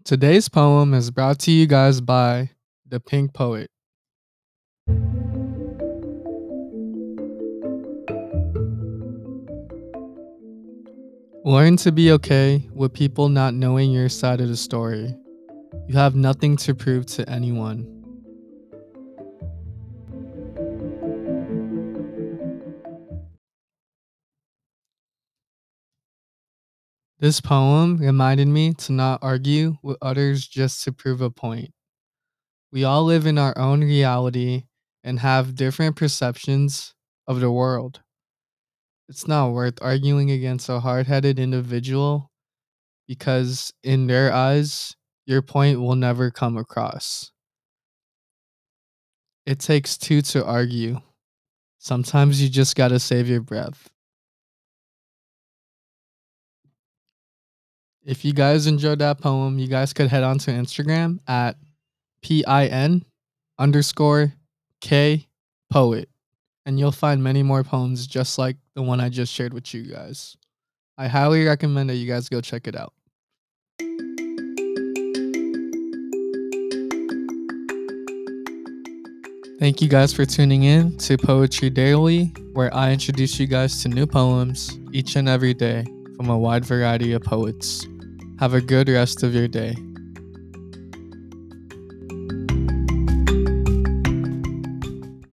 Today's poem is brought to you guys by The Pink Poet. Learn to be okay with people not knowing your side of the story. You have nothing to prove to anyone. This poem reminded me to not argue with others just to prove a point. We all live in our own reality and have different perceptions of the world. It's not worth arguing against a hard headed individual because, in their eyes, your point will never come across. It takes two to argue. Sometimes you just gotta save your breath. If you guys enjoyed that poem, you guys could head on to Instagram at PIN_K poet, and you'll find many more poems just like the one I just shared with you guys. I highly recommend that you guys go check it out. Thank you guys for tuning in to Poetry Daily, where I introduce you guys to new poems each and every day from a wide variety of poets. Have a good rest of your day.